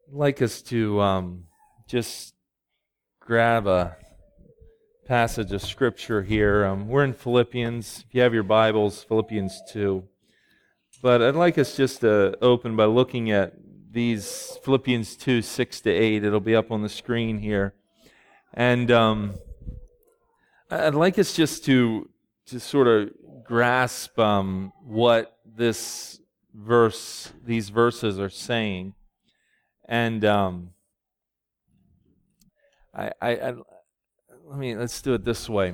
I'd like us to just grab a passage of Scripture here. We're in Philippians. If you have your Bibles, Philippians 2. But I'd like us just to open by looking at these Philippians 2, 6 to 8. It'll be up on the screen here. And I'd like us just to sort of grasp what these verses are saying. And let's do it this way.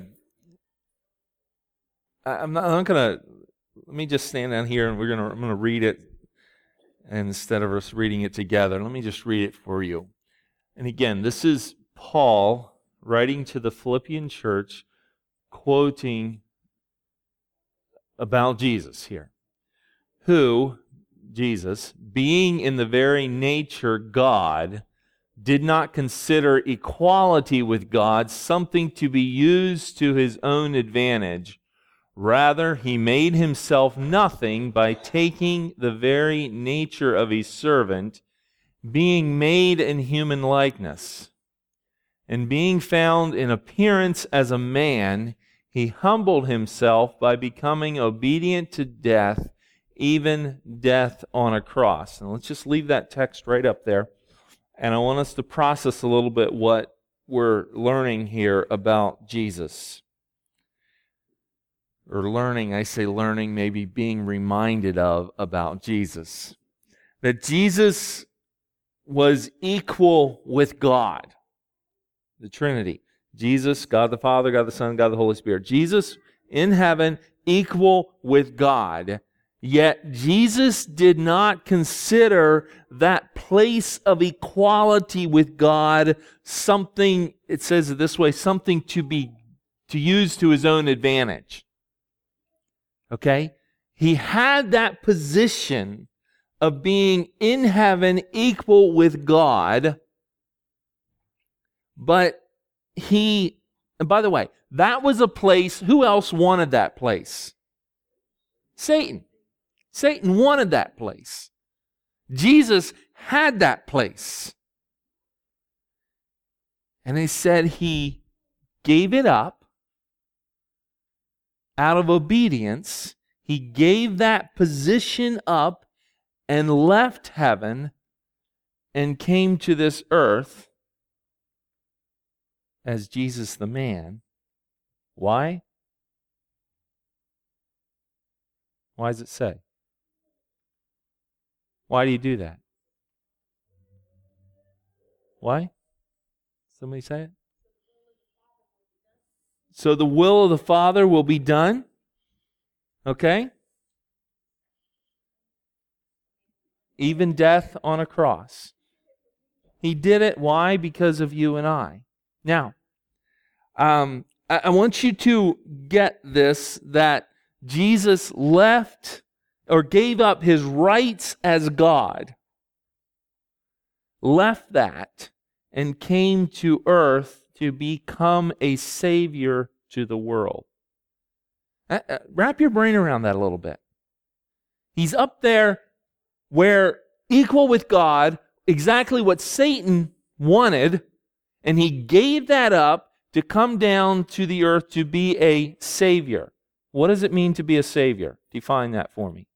I'm not gonna. Let me just stand down here, and I'm gonna read it, and instead of us reading it together, let me just read it for you. And again, this is Paul writing to the Philippian church, quoting about Jesus here, who, Jesus, being in the very nature God, did not consider equality with God something to be used to his own advantage. Rather, he made himself nothing by taking the very nature of a servant, being made in human likeness. And being found in appearance as a man, he humbled himself by becoming obedient to death, even death on a cross. And let's just leave that text right up there. And I want us to process a little bit what we're learning here about Jesus. Or learning, I say learning, maybe being reminded of about Jesus. That Jesus was equal with God, the Trinity. Jesus, God the Father, God the Son, God the Holy Spirit. Jesus in heaven, equal with God. Yet Jesus did not consider that place of equality with God something, it says it this way, something to use to his own advantage. Okay? He had that position of being in heaven equal with God, but and by the way, that was a place, who else wanted that place? Satan. Satan wanted that place. Jesus had that place. And they said he gave it up out of obedience. He gave that position up and left heaven and came to this earth as Jesus the man. Why? Why does it say? Why do you do that? Why? Somebody say it. So the will of the Father will be done. Okay? Even death on a cross. He did it. Why? Because of you and I. Now, I want you to get this, that Jesus left or gave up his rights as God, left that, and came to earth to become a Savior to the world. Wrap your brain around that a little bit. He's up there where equal with God, exactly what Satan wanted, and he gave that up to come down to the earth to be a Savior. What does it mean to be a Savior? Define that for me.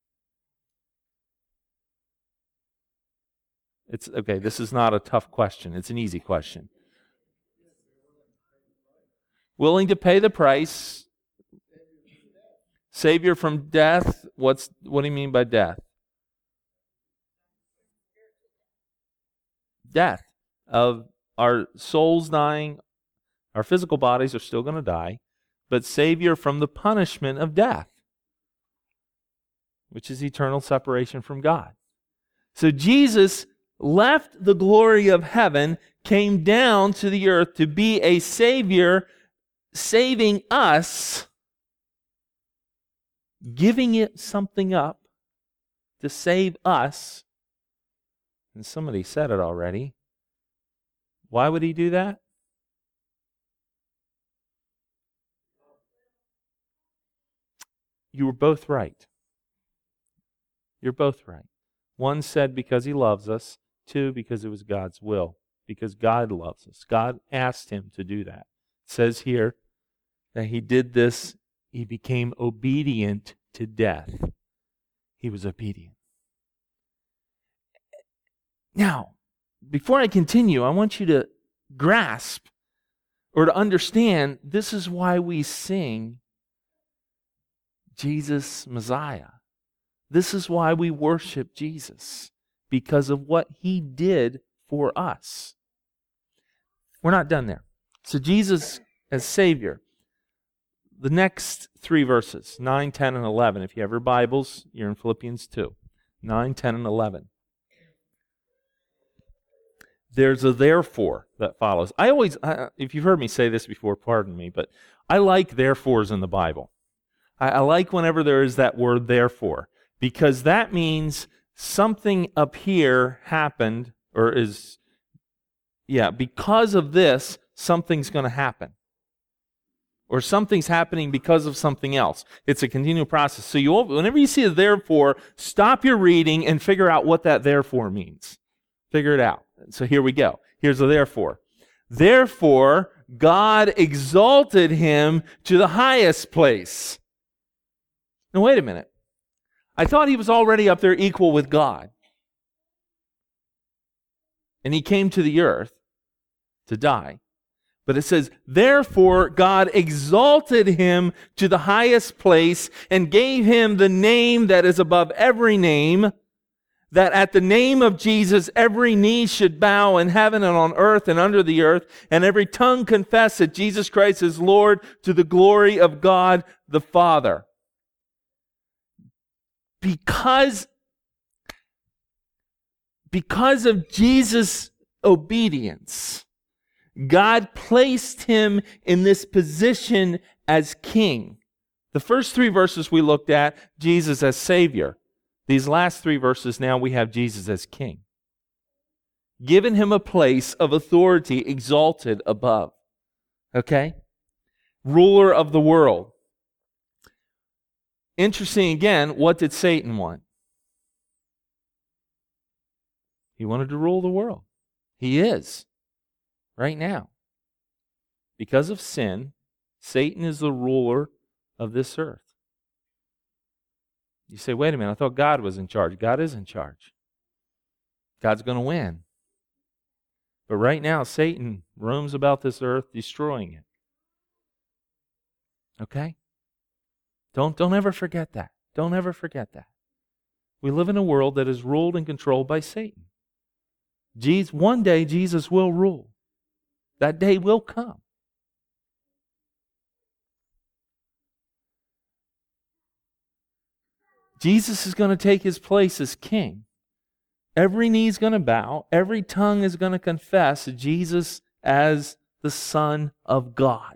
It's okay, this is not a tough question. It's an easy question. Willing to pay the price. Savior from death. What do you mean by death? Death of our souls dying. Our physical bodies are still going to die, but Savior from the punishment of death, which is eternal separation from God. So Jesus left the glory of heaven, came down to the earth to be a Savior, saving us, giving it something up to save us. And somebody said it already. Why would he do that? You were both right. You're both right. One said because he loves us. to? Because it was God's will. Because God loves us. God asked him to do that. It says here that he did this. He became obedient to death. He was obedient. Now, before I continue, I want you to grasp or to understand this is why we sing Jesus Messiah. This is why we worship Jesus, because of what he did for us. We're not done there. So Jesus as Savior. The next three verses, 9, 10, and 11. If you have your Bibles, you're in Philippians 2. 9, 10, and 11. There's a therefore that follows. If you've heard me say this before, pardon me, but I like therefores in the Bible. I like whenever there is that word therefore, because that means something up here happened, because of this, something's going to happen. Or something's happening because of something else. It's a continual process. So whenever you see a therefore, stop your reading and figure out what that therefore means. Figure it out. So here we go. Here's the therefore. Therefore, God exalted him to the highest place. Now, wait a minute. I thought he was already up there equal with God. And he came to the earth to die. But it says, therefore God exalted him to the highest place and gave him the name that is above every name, that at the name of Jesus every knee should bow in heaven and on earth and under the earth, and every tongue confess that Jesus Christ is Lord, to the glory of God the Father. Because of Jesus' obedience, God placed him in this position as king. The first three verses we looked at, Jesus as Savior. These last three verses now we have Jesus as king. Given him a place of authority exalted above. Okay? Ruler of the world. Interesting again, what did Satan want? He wanted to rule the world. He is. Right now. Because of sin, Satan is the ruler of this earth. You say, wait a minute, I thought God was in charge. God is in charge. God's going to win. But right now, Satan roams about this earth, destroying it. Okay? Don't ever forget that. Don't ever forget that. We live in a world that is ruled and controlled by Satan. One day, Jesus will rule. That day will come. Jesus is going to take his place as king. Every knee is going to bow. Every tongue is going to confess Jesus as the Son of God.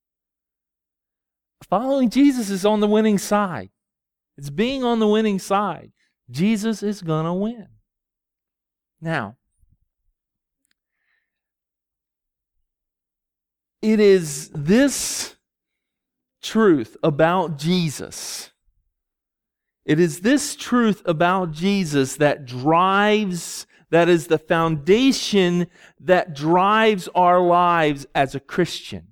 Following Jesus is on the winning side. It's being on the winning side. Jesus is going to win. Now, it is this truth about Jesus. It is this truth about Jesus that is the foundation that drives our lives as a Christian.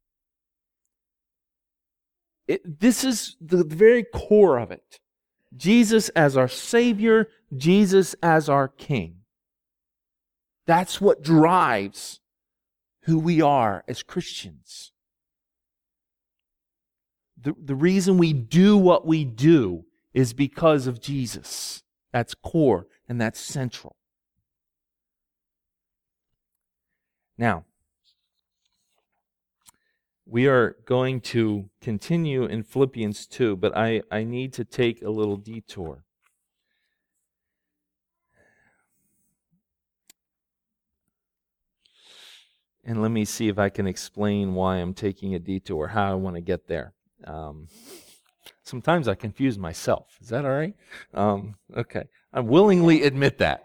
This is the very core of it. Jesus as our Savior, Jesus as our King. That's what drives who we are as Christians. The reason we do what we do is because of Jesus. That's core and that's central. Now, we are going to continue in Philippians 2, but I need to take a little detour. And let me see if I can explain why I'm taking a detour, how I want to get there. Sometimes I confuse myself. Is that all right? Okay. I willingly admit that.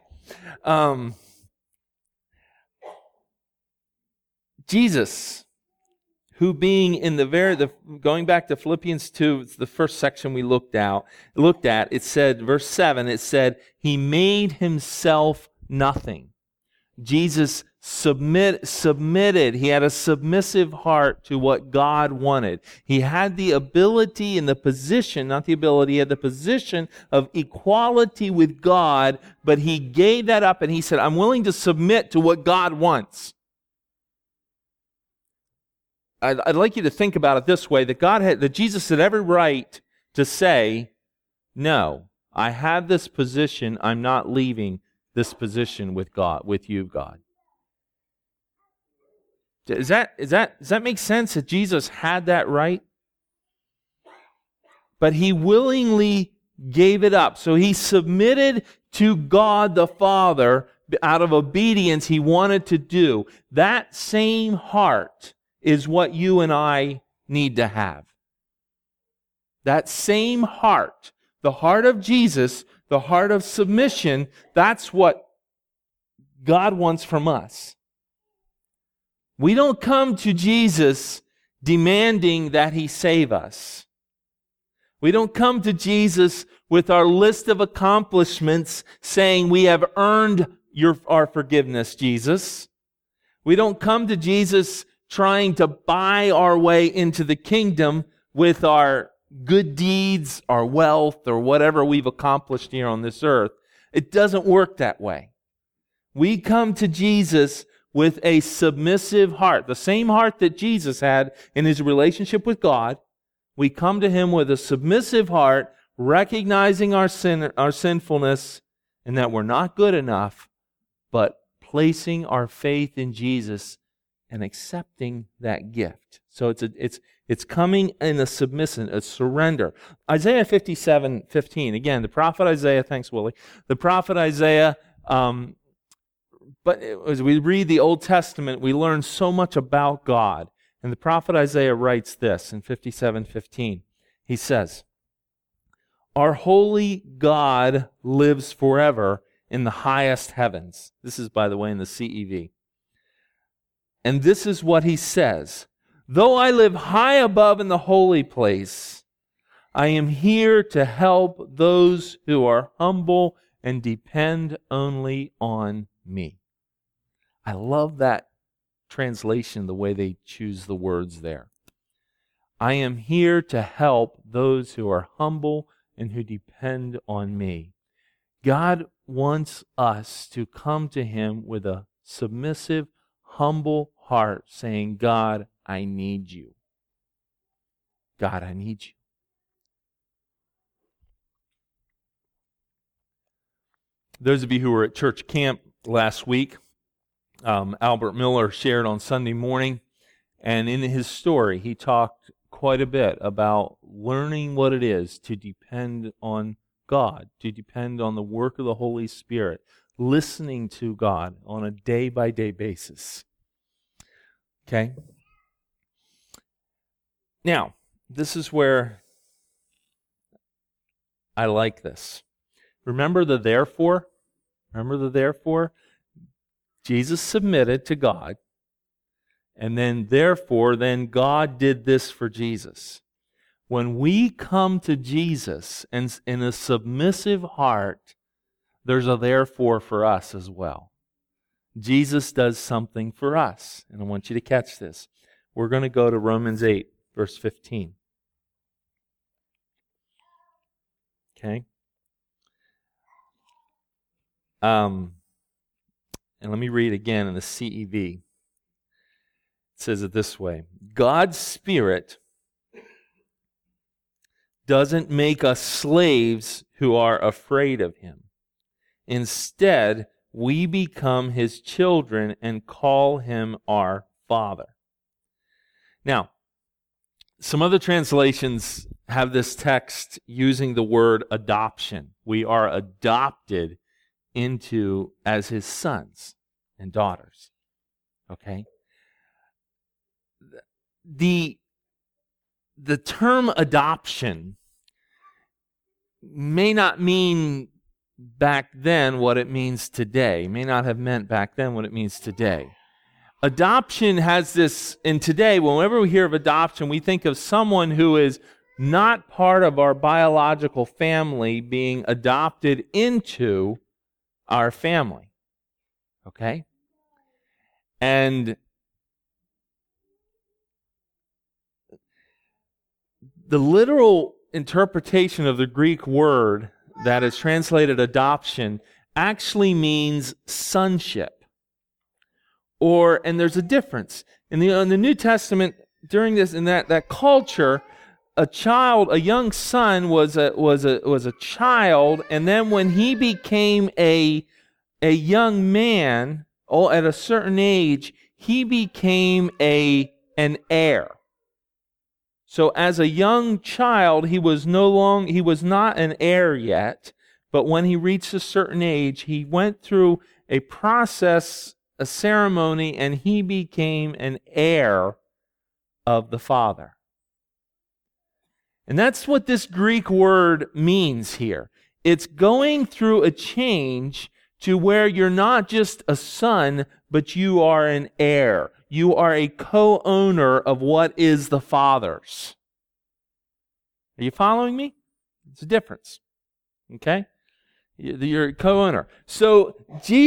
Jesus, who being in going back to Philippians 2, it's the first section we looked at, it said, verse 7, it said, he made himself nothing. Jesus submitted. He had a submissive heart to what God wanted. He had the ability and the position, not the ability, he had the position of equality with God, but he gave that up and he said, I'm willing to submit to what God wants. I'd like you to think about it this way, that Jesus had every right to say, no, I have this position, I'm not leaving this position with God, with you, God. Does that make sense that Jesus had that right? But he willingly gave it up. So he submitted to God the Father out of obedience he wanted to do. That same heart is what you and I need to have. That same heart, the heart of Jesus, the heart of submission, that's what God wants from us. We don't come to Jesus demanding that he save us. We don't come to Jesus with our list of accomplishments saying we have earned our forgiveness, Jesus. We don't come to Jesus trying to buy our way into the kingdom with our good deeds, our wealth, or whatever we've accomplished here on this earth. It doesn't work that way. We come to Jesus with a submissive heart, the same heart that Jesus had in his relationship with God. We come to him with a submissive heart, recognizing our sinfulness, and that we're not good enough, but placing our faith in Jesus and accepting that gift. So it's coming in a submission, a surrender. Isaiah 57:15. Again, the prophet Isaiah, thanks Willie. The prophet Isaiah, but as we read the Old Testament, we learn so much about God. And the prophet Isaiah writes this in 57:15. He says, "Our holy God lives forever in the highest heavens." This is, by the way, in the CEV. And this is what he says, "Though I live high above in the holy place, I am here to help those who are humble and depend only on me." I love that translation, the way they choose the words there. I am here to help those who are humble and who depend on me. God wants us to come to him with a submissive, humble heart, saying, God, I need you. God, I need you. Those of you who were at church camp last week, Albert Miller shared on Sunday morning, and in his story, he talked quite a bit about learning what it is to depend on God, to depend on the work of the Holy Spirit, listening to God on a day-by-day basis. Okay? Now, this is where I like this. Remember the therefore? Remember the therefore? Jesus submitted to God, and then therefore, then God did this for Jesus. When we come to Jesus and in a submissive heart, there's a therefore for us as well. Jesus does something for us, and I want you to catch this. We're going to go to Romans 8, verse 15. Okay? And let me read again in the CEV. It says it this way. God's Spirit doesn't make us slaves who are afraid of him. Instead, we become his children and call him our Father. Now, some other translations have this text using the word adoption. We are adopted into as his sons and daughters. Okay? The term adoption may not mean back then what it means today. May not have meant back then what it means today. Adoption has this, and today, whenever we hear of adoption, we think of someone who is not part of our biological family being adopted into our family. Okay? And the literal interpretation of the Greek word that is translated adoption actually means sonship. And there's a difference. In the New Testament, during this, in that culture, a young son was a child, and then when he became a young man, at a certain age, he became an heir. So as a young child, he was not an heir yet, but when he reached a certain age, he went through a process, a ceremony, and he became an heir of the Father. And that's what this Greek word means here. It's going through a change to where you're not just a son, but you are an heir. You are a co-owner of what is the Father's. Are you following me? It's a difference. Okay? You're a co-owner. So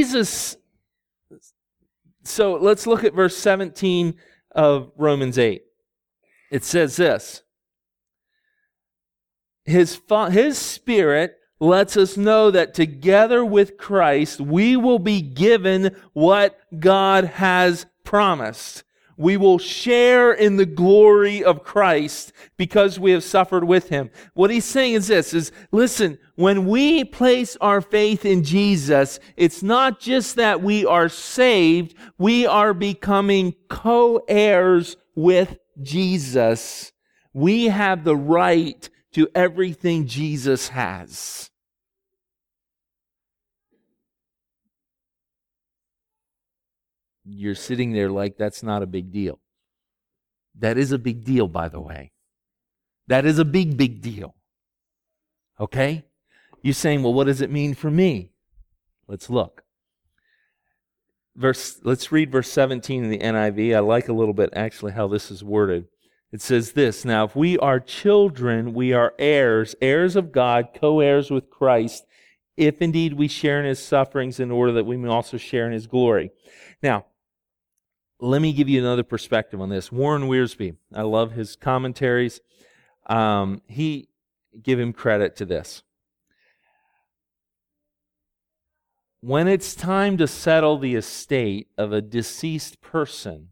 let's look at verse 17 of Romans 8. It says this: His Spirit lets us know that together with Christ, we will be given what God has promised. We will share in the glory of Christ because we have suffered with Him. What he's saying is this, listen, when we place our faith in Jesus, it's not just that we are saved, we are becoming co-heirs with Jesus. We have the right to everything Jesus has. You're sitting there like that's not a big deal. That is a big deal, by the way. That is a big, big deal. Okay? You're saying, well, what does it mean for me? Let's look. Let's read verse 17 in the NIV. I like a little bit actually how this is worded. It says this: Now, if we are children, we are heirs, heirs of God, co-heirs with Christ, if indeed we share in His sufferings, in order that we may also share in His glory. Now, let me give you another perspective on this. Warren Wiersbe, I love his commentaries. Give him credit to this. When it's time to settle the estate of a deceased person,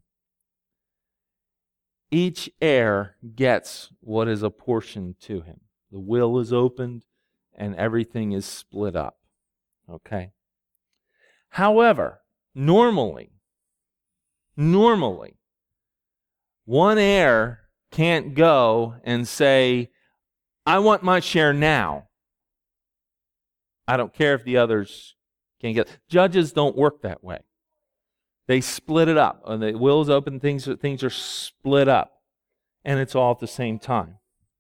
each heir gets what is apportioned to him. The will is opened and everything is split up. Okay? However, normally, one heir can't go and say, I want my share now. I don't care if the others can't get it. Judges don't work that way. They split it up. When the will is open, things are split up. And it's all at the same time.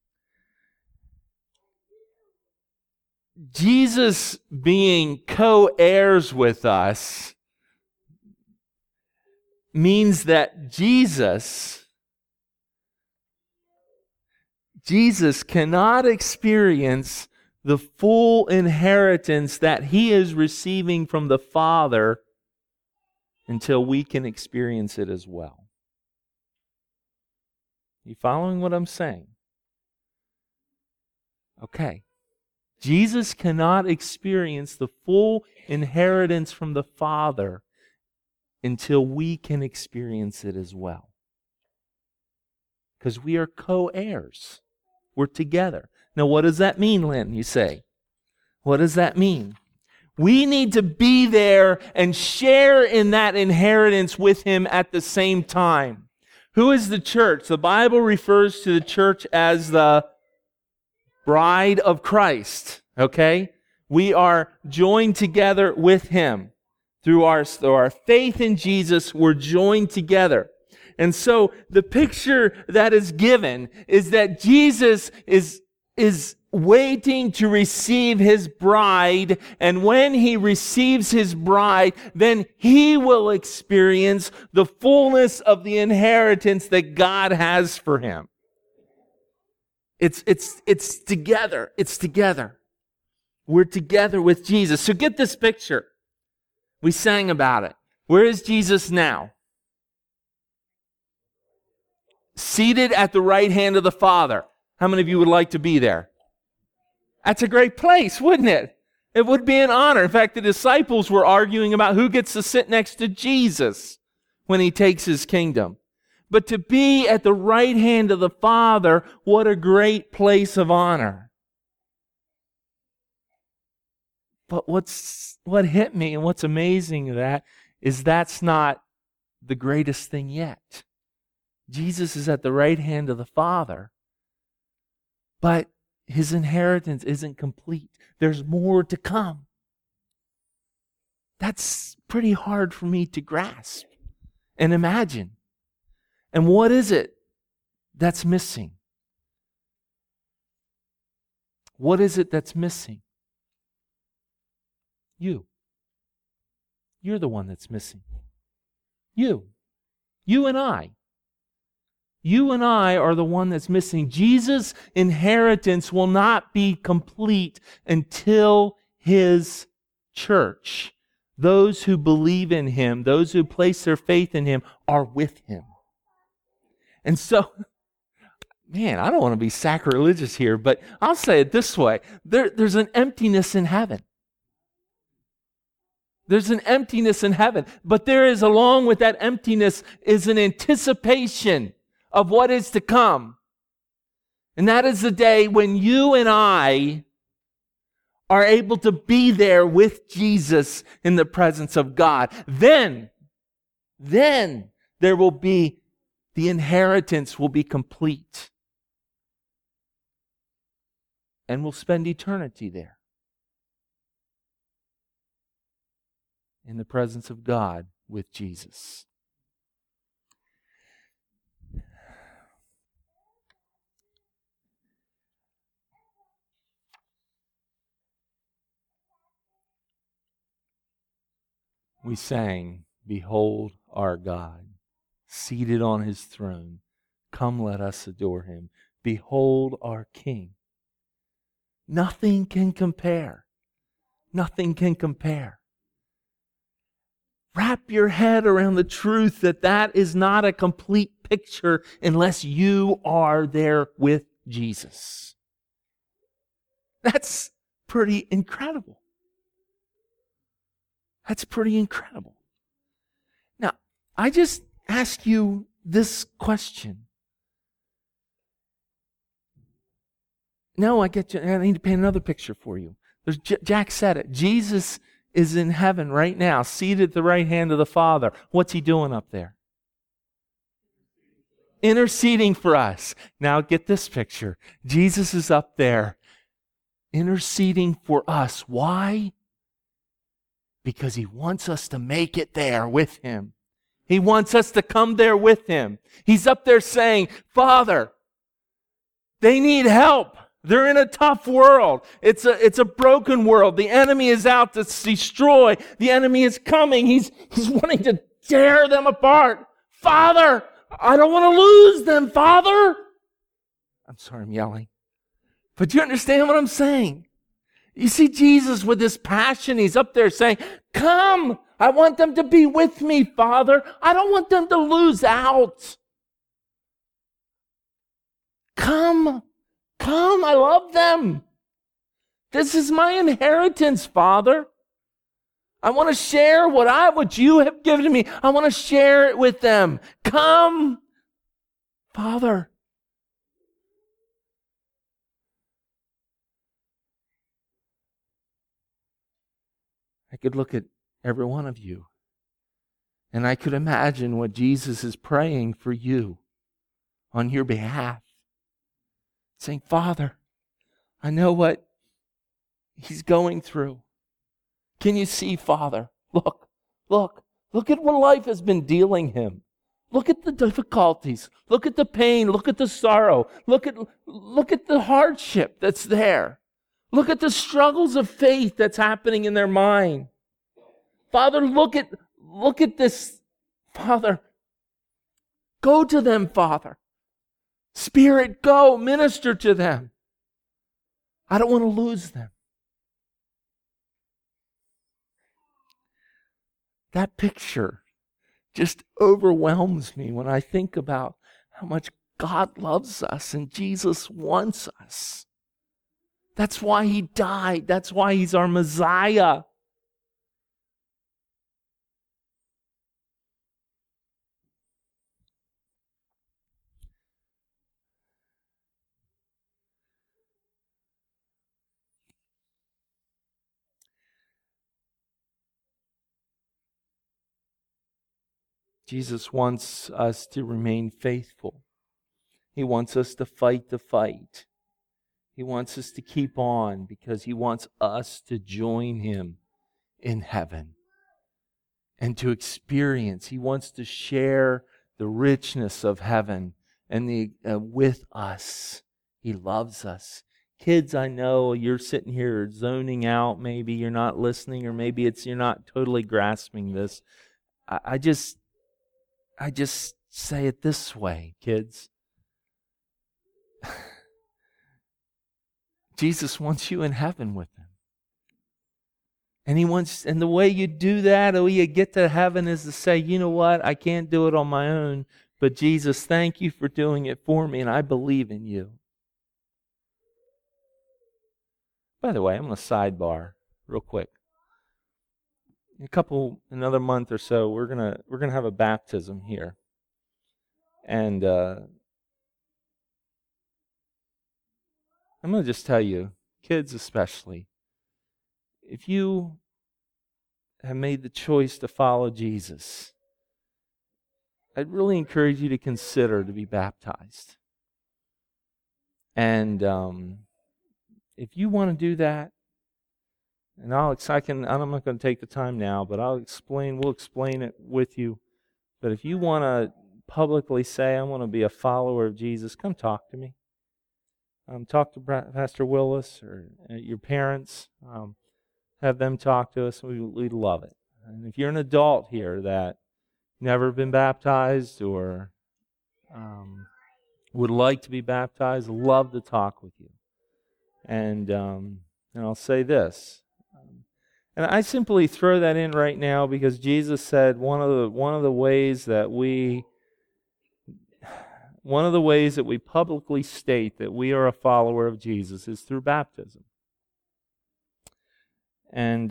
Jesus being co-heirs with us means that Jesus cannot experience the full inheritance that He is receiving from the Father until we can experience it as well. You following what I'm saying? Okay. Jesus cannot experience the full inheritance from the Father until we can experience it as well. Because we are co-heirs. We're together. Now, what does that mean, Lynn, you say? What does that mean? We need to be there and share in that inheritance with Him at the same time. Who is the church? The Bible refers to the church as the bride of Christ. Okay? We are joined together with Him. Through our faith in Jesus, we're joined together. And so the picture that is given is that Jesus is waiting to receive His bride, and when He receives His bride, then He will experience the fullness of the inheritance that God has for Him. It's together. It's together. We're together with Jesus. So get this picture. We sang about it. Where is Jesus now? Seated at the right hand of the Father. How many of you would like to be there? That's a great place, wouldn't it? It would be an honor. In fact, the disciples were arguing about who gets to sit next to Jesus when he takes his kingdom. But to be at the right hand of the Father, what a great place of honor. But what hit me and what's amazing of that is that's not the greatest thing yet. Jesus is at the right hand of the Father, but his inheritance isn't complete. There's more to come. That's pretty hard for me to grasp and imagine. And what is it that's missing? What is it that's missing? You. You're the one that's missing. You. You and I. You and I are the one that's missing. Jesus' inheritance will not be complete until his church, those who believe in him, those who place their faith in him, are with him. And so, man, I don't want to be sacrilegious here, but I'll say it this way. There's an emptiness in heaven. There's an emptiness in heaven. But there is, along with that emptiness, is an anticipation of what is to come. And that is the day when you and I are able to be there with Jesus in the presence of God. Then there will be, the inheritance will be complete. And we'll spend eternity there. In the presence of God with Jesus. We sang, "Behold our God, seated on his throne. Come, let us adore him. Behold our King." Nothing can compare. Nothing can compare. Wrap your head around the truth that that is not a complete picture unless you are there with Jesus. That's pretty incredible. That's pretty incredible. Now, I just ask you this question. No, I get you. I need to paint another picture for you. Jack said it. Jesus is in heaven right now, seated at the right hand of the Father. What's he doing up there? Interceding for us. Now get this picture. Jesus is up there interceding for us. Why? Because he wants us to make it there with him. He wants us to come there with him. He's up there saying, Father, they need help. They're in a tough world. It's a broken world. The enemy is out to destroy. The enemy is coming. He's wanting to tear them apart. Father, I don't want to lose them, Father. I'm sorry, I'm yelling. But do you understand what I'm saying? You see Jesus with this passion. He's up there saying, come. I want them to be with me, Father. I don't want them to lose out. Come. Come, I love them. This is my inheritance, Father. I want to share what you have given to me. I want to share it with them. Come, Father. I could look at every one of you, and I could imagine what Jesus is praying for you on your behalf. Saying, Father, I know what he's going through. Can you see, Father? Look at what life has been dealing him. Look at the difficulties. Look at the pain. Look at the sorrow. Look at the hardship that's there. Look at the struggles of faith that's happening in their mind. Father, look at this. Father, go to them, Father. Spirit, go, minister to them. I don't want to lose them. That picture just overwhelms me when I think about how much God loves us and Jesus wants us. That's why He died. That's why He's our Messiah. Jesus wants us to remain faithful. He wants us to fight the fight. He wants us to keep on because He wants us to join Him in heaven and to experience. He wants to share the richness of heaven and with us. He loves us. Kids, I know you're sitting here zoning out. Maybe you're not listening, or maybe you're not totally grasping this. I just say it this way, kids. Jesus wants you in heaven with Him. And the way you do that, the way you get to heaven, is to say, you know what, I can't do it on my own, but Jesus, thank you for doing it for me, and I believe in you. By the way, I'm going to sidebar real quick. Another month or so, we're gonna have a baptism here, and I'm going to just tell you, kids especially, if you have made the choice to follow Jesus, I'd really encourage you to consider to be baptized. And if you want to do that, and I'm not going to take the time now, but we'll explain it with you. But if you want to publicly say, I want to be a follower of Jesus, come talk to me. Talk to Pastor Willis or your parents. Have them talk to us. We'd love it. And if you're an adult here that never been baptized or would like to be baptized, love to talk with you. And I'll say this. And I simply throw that in right now because Jesus said one of the ways that we publicly state that we are a follower of Jesus is through baptism. And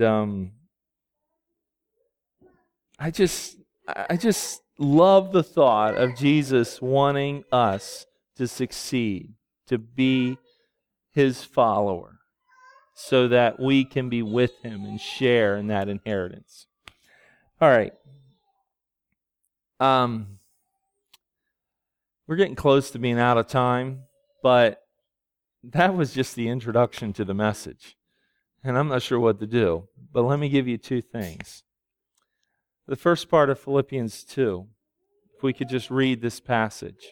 I just love the thought of Jesus wanting us to succeed, to be His follower, so that we can be with Him and share in that inheritance. All right. We're getting close to being out of time, but that was just the introduction to the message. And I'm not sure what to do, but let me give you two things. The first part of Philippians 2, if we could just read this passage.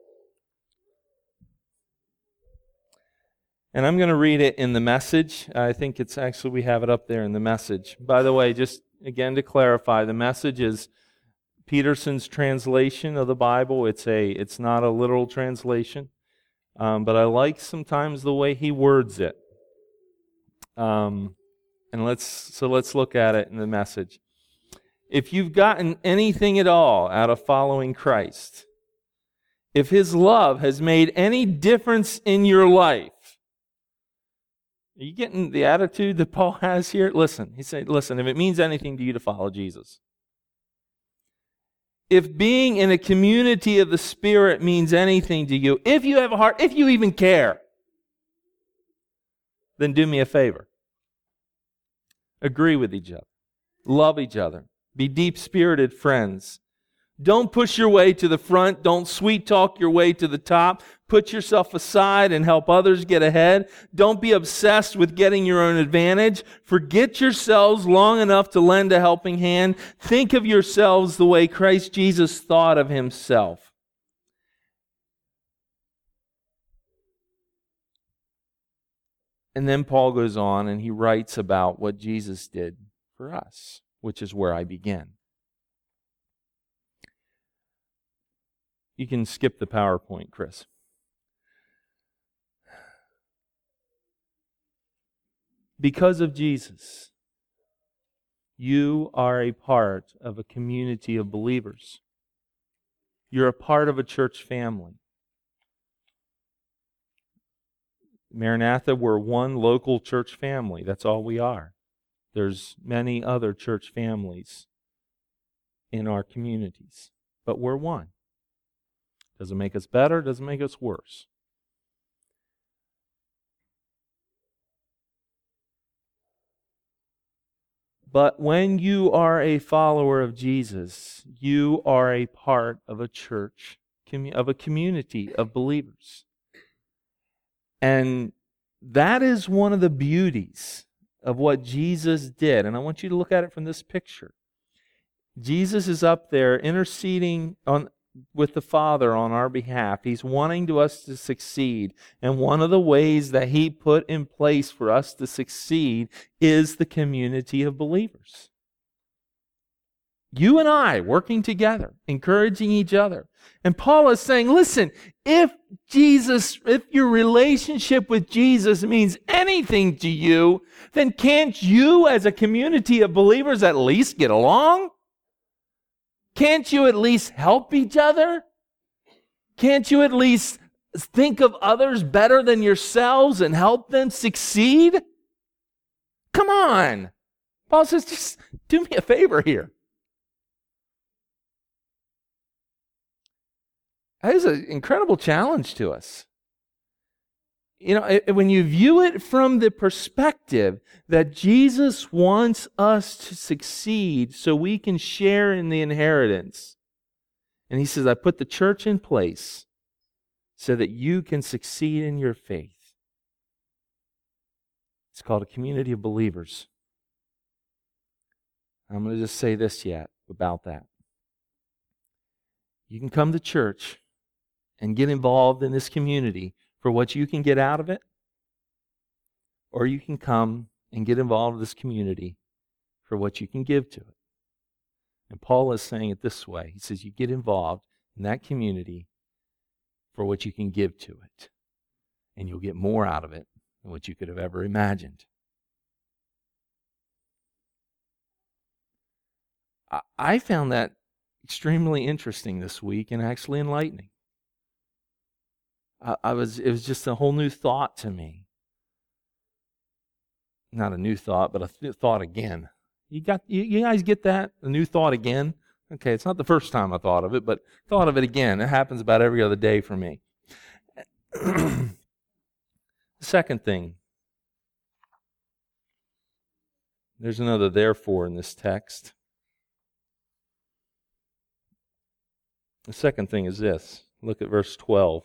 And I'm going to read it in the Message. I think we have it up there in the Message. By the way, just again to clarify, the Message is Peterson's translation of the Bible. It's not a literal translation, but I like sometimes the way he words it. And let's look at it in the Message. If you've gotten anything at all out of following Christ, if His love has made any difference in your life, are you getting the attitude that Paul has here? Listen, he said, if it means anything to you to follow Jesus, if being in a community of the Spirit means anything to you, if you have a heart, if you even care, then do me a favor. Agree with each other. Love each other. Be deep-spirited friends. Don't push your way to the front. Don't sweet-talk your way to the top. Put yourself aside and help others get ahead. Don't be obsessed with getting your own advantage. Forget yourselves long enough to lend a helping hand. Think of yourselves the way Christ Jesus thought of Himself. And then Paul goes on and he writes about what Jesus did for us, which is where I begin. You can skip the PowerPoint, Chris. Because of Jesus, You are a part of a community of believers. You're a part of a church family. Maranatha, we're one local church family. That's all we are. There's many other church families in our communities, but we're one. Doesn't make us better, doesn't make us worse. But when you are a follower of Jesus, you are a part of a church, of a community of believers. And that is one of the beauties of what Jesus did. And I want you to look at it from this picture. Jesus is up there interceding with the Father on our behalf. He's wanting us to succeed. And one of the ways that He put in place for us to succeed is the community of believers. You and I working together, encouraging each other. And Paul is saying, listen, if your relationship with Jesus means anything to you, then can't you as a community of believers at least get along? Can't you at least help each other? Can't you at least think of others better than yourselves and help them succeed? Come on. Paul says, just do me a favor here. That is an incredible challenge to us. You know, when you view it from the perspective that Jesus wants us to succeed so we can share in the inheritance. And He says, I put the church in place so that you can succeed in your faith. It's called a community of believers. I'm going to just say this yet about that. You can come to church and get involved in this community for what you can get out of it, or you can come and get involved in this community for what you can give to it. And Paul is saying it this way. He says you get involved in that community for what you can give to it, and you'll get more out of it than what you could have ever imagined. I found that extremely interesting this week and actually enlightening. It was just a whole new thought to me. Not a new thought, but a thought again. You guys get that? A new thought again? Okay, it's not the first time I thought of it, but thought of it again. It happens about every other day for me. The second thing. There's another therefore in this text. The second thing is this. Look at verse 12.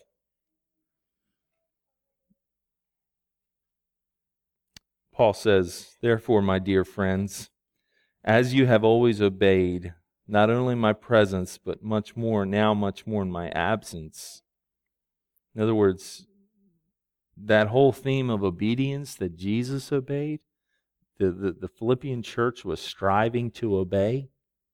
Paul says, therefore, my dear friends, as you have always obeyed, not only in my presence, but much more in my absence. In other words, that whole theme of obedience that Jesus obeyed, the Philippian church was striving to obey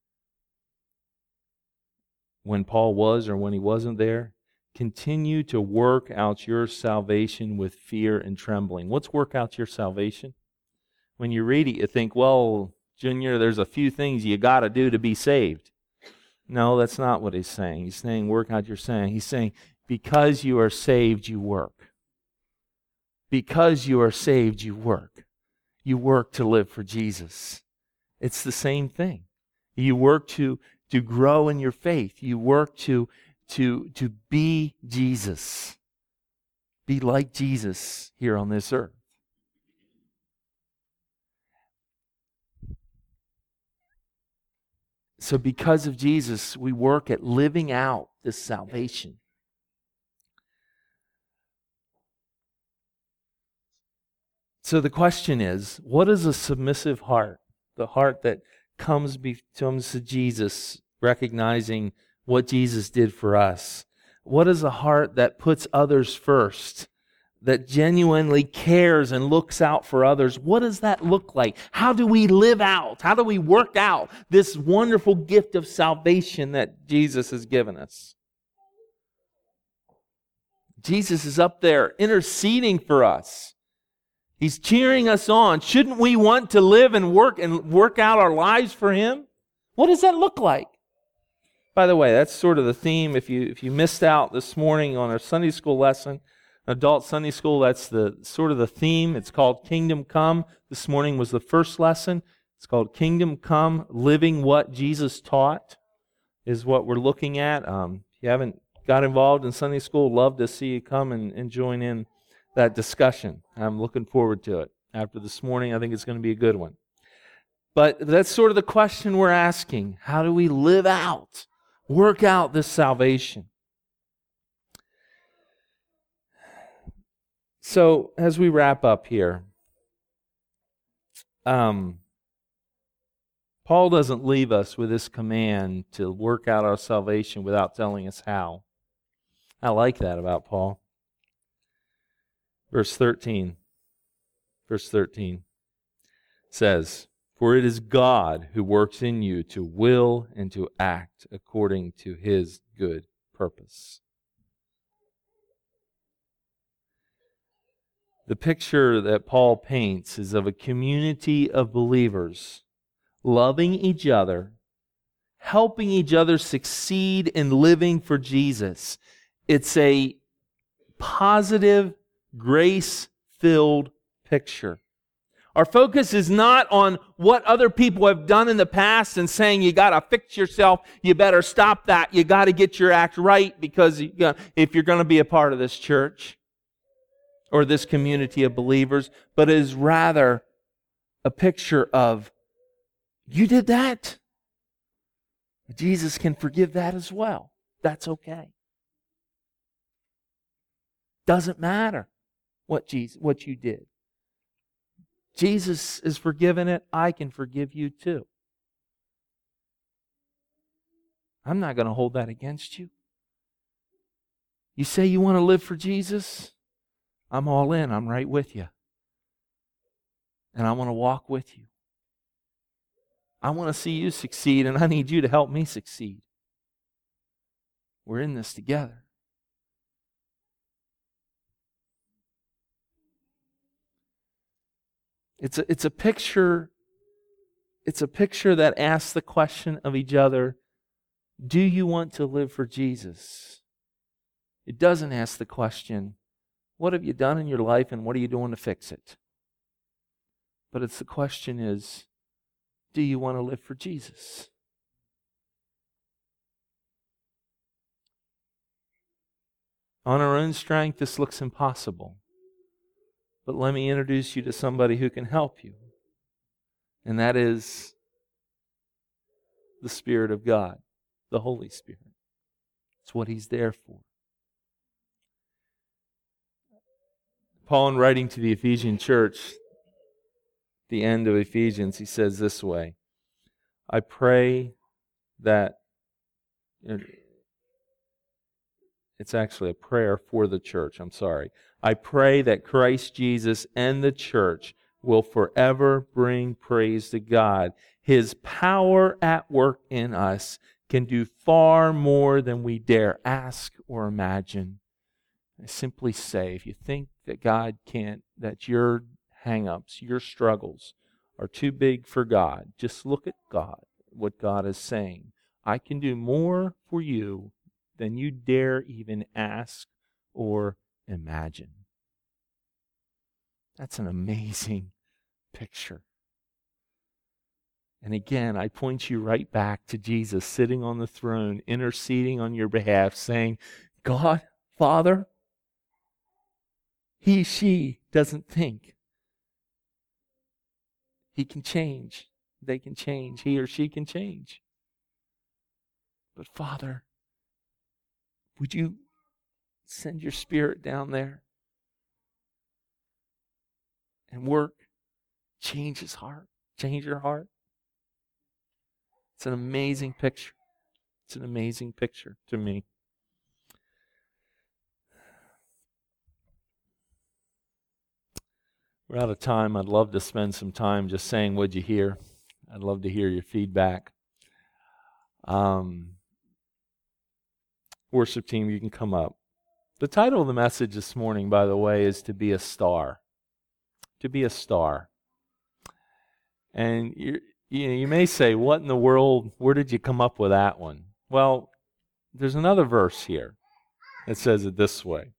when Paul was or when he wasn't there. Continue to work out your salvation with fear and trembling. What's work out your salvation? When you read it, you think, well, Junior, there's a few things you got to do to be saved. No, that's not what he's saying. He's saying work out your saying. He's saying because you are saved, you work. Because you are saved, you work. You work to live for Jesus. It's the same thing. You work to grow in your faith. You work to be Jesus. Be like Jesus here on this earth. So because of Jesus, we work at living out this salvation. So the question is, what is a submissive heart? The heart that comes to Jesus, recognizing what Jesus did for us. What is a heart that puts others first, that genuinely cares and looks out for others? What does that look like? How do we live out? How do we work out this wonderful gift of salvation that Jesus has given us? Jesus is up there interceding for us. He's cheering us on. Shouldn't we want to live and work out our lives for Him? What does that look like? By the way, that's sort of the theme. If you missed out this morning on our Sunday school lesson, adult Sunday school, that's the sort of the theme. It's called Kingdom Come. This morning was the first lesson. It's called Kingdom Come, Living What Jesus Taught is what we're looking at. If you haven't got involved in Sunday school, love to see you come and join in that discussion. I'm looking forward to it. After this morning, I think it's going to be a good one. But that's sort of the question we're asking. How do we live out, work out this salvation? So, as we wrap up here, Paul doesn't leave us with this command to work out our salvation without telling us how. I like that about Paul. Verse 13 says, "For it is God who works in you to will and to act according to His good purpose." The picture that Paul paints is of a community of believers loving each other, helping each other succeed in living for Jesus. It's a positive, grace-filled picture. Our focus is not on what other people have done in the past and saying you got to fix yourself, you better stop that, you got to get your act right because if you're going to be a part of this church or this community of believers, but it is rather a picture of you did that. Jesus can forgive that as well. That's okay. Doesn't matter what you did. Jesus is forgiven it. I can forgive you too. I'm not going to hold that against you. You say you want to live for Jesus? I'm all in. I'm right with you. And I want to walk with you. I want to see you succeed, and I need you to help me succeed. We're in this together. It's a picture that asks the question of each other, do you want to live for Jesus? It doesn't ask the question, what have you done in your life and what are you doing to fix it? But the question is, do you want to live for Jesus? On our own strength, this looks impossible. But let me introduce you to somebody who can help you. And that is the Spirit of God, the Holy Spirit. It's what He's there for. Paul, in writing to the Ephesian church, the end of Ephesians, he says this way, I pray that, it's actually a prayer for the church, I'm sorry. I pray that Christ Jesus and the church will forever bring praise to God. His power at work in us can do far more than we dare ask or imagine. I simply say, if you think that God can't, that your hang-ups, your struggles are too big for God, just look at God, what God is saying. I can do more for you than you dare even ask or imagine. That's an amazing picture. And again, I point you right back to Jesus sitting on the throne, interceding on your behalf, saying, God, Father, she doesn't think. He can change. They can change. He or she can change. But Father, would you send your Spirit down there and work, change his heart, change your heart? It's an amazing picture. It's an amazing picture to me. We're out of time. I'd love to spend some time just saying, what'd you hear? I'd love to hear your feedback. Worship team, you can come up. The title of the message this morning, by the way, is To Be a Star. to be a star. And you may say, what in the world, where did you come up with that one? Well, there's another verse here that says it this way.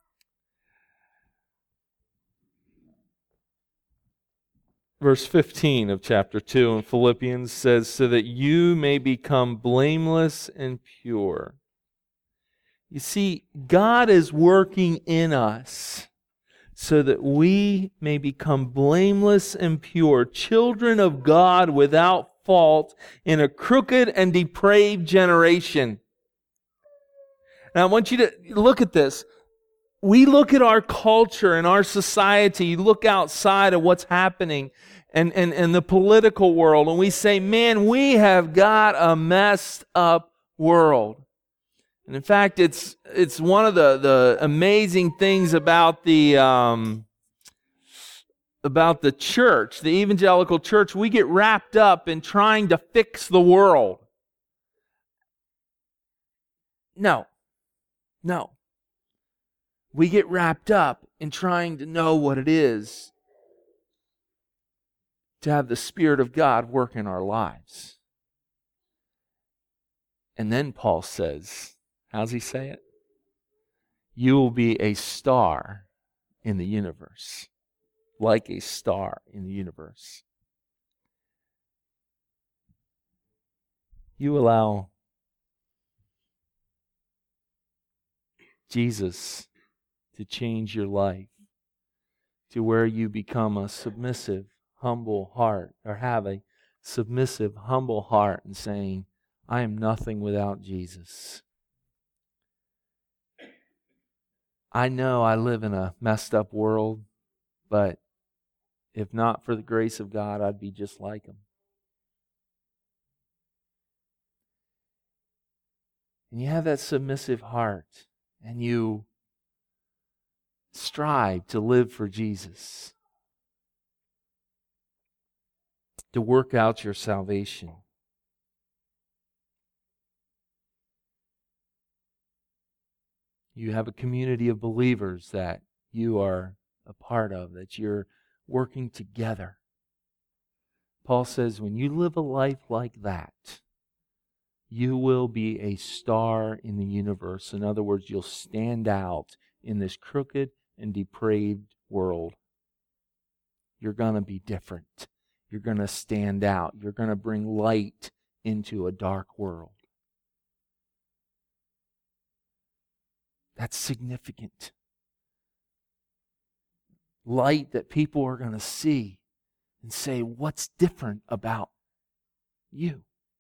Verse 15 of chapter 2 in Philippians says, so that you may become blameless and pure. You see, God is working in us so that we may become blameless and pure, children of God without fault in a crooked and depraved generation. Now, I want you to look at this. We look at our culture and our society, look outside of what's happening and the political world, and we say, man, we have got a messed up world. And in fact, it's one of the amazing things about the church, the evangelical church. We get wrapped up in trying to fix the world. No. We get wrapped up in trying to know what it is to have the Spirit of God work in our lives. And then Paul says, how's he say it? You will be a star in the universe, like a star in the universe. You allow Jesus to change your life to where you become a submissive, humble heart, or have a submissive, humble heart and saying, I am nothing without Jesus. I know I live in a messed up world, but if not for the grace of God, I'd be just like him. And you have that submissive heart, and you strive to live for Jesus, to work out your salvation. You have a community of believers that you are a part of, that you're working together. Paul says, when you live a life like that, you will be a star in the universe. In other words, you'll stand out in this crooked and depraved world. You're going to be different. You're going to stand out. You're going to bring light into a dark world. That's significant. Light that people are going to see and say, what's different about you?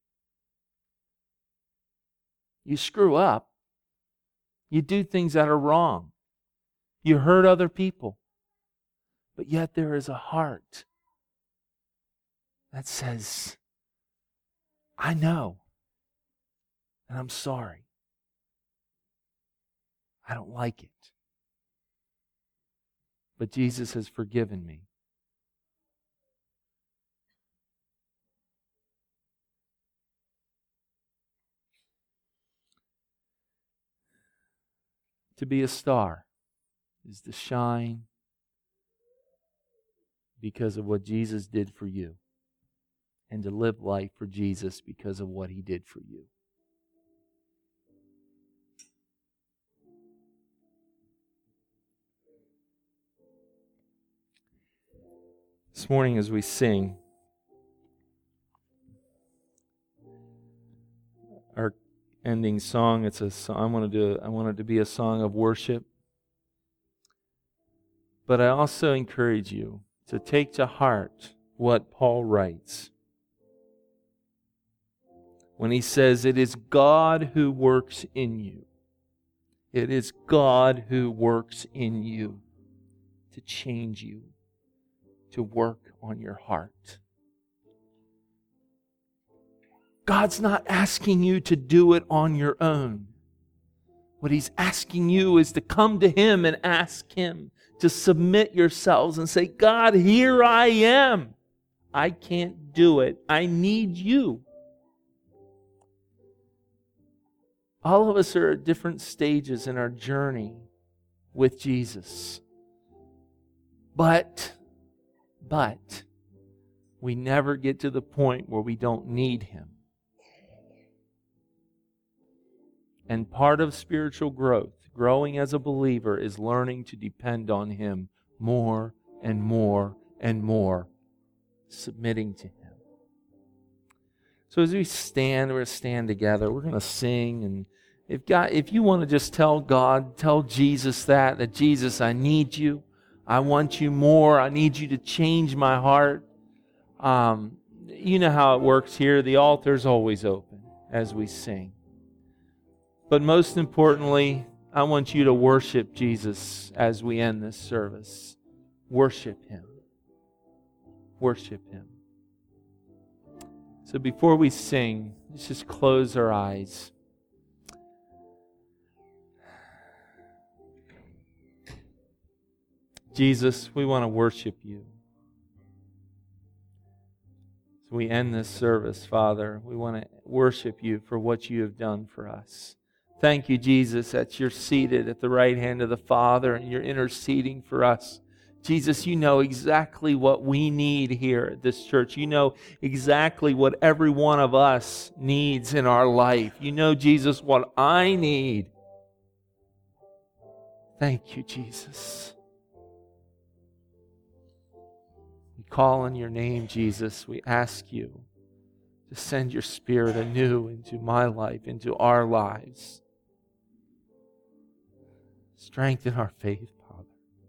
You screw up. You do things that are wrong. You hurt other people. But yet there is a heart that says, I know, and I'm sorry. I don't like it. But Jesus has forgiven me. To be a star is to shine because of what Jesus did for you, and to live life for Jesus because of what He did for you. This morning as we sing, our ending song, it's a song, I want it to be a song of worship. But I also encourage you to take to heart what Paul writes when he says, it is God who works in you. It is God who works in you to change you, to work on your heart. God's not asking you to do it on your own. What He's asking you is to come to Him and ask Him to submit yourselves and say, God, here I am. I can't do it. I need you. All of us are at different stages in our journey with Jesus. But But we never get to the point where we don't need Him. And part of spiritual growth, growing as a believer, is learning to depend on Him more and more and more, submitting to Him. So as we stand, we're going to stand together. We're going to sing. And if you want to just tell God, tell Jesus that Jesus, I need you. I want you more. I need you to change my heart. You know how it works here. The altar's always open as we sing. But most importantly, I want you to worship Jesus as we end this service. Worship Him. Worship Him. So before we sing, let's just close our eyes. Jesus, we want to worship you. As we end this service, Father, we want to worship you for what you have done for us. Thank you, Jesus, that you're seated at the right hand of the Father and you're interceding for us. Jesus, you know exactly what we need here at this church. You know exactly what every one of us needs in our life. You know, Jesus, what I need. Thank you, Jesus. We call on your name, Jesus. We ask you to send your Spirit anew into my life, into our lives. Strengthen our faith.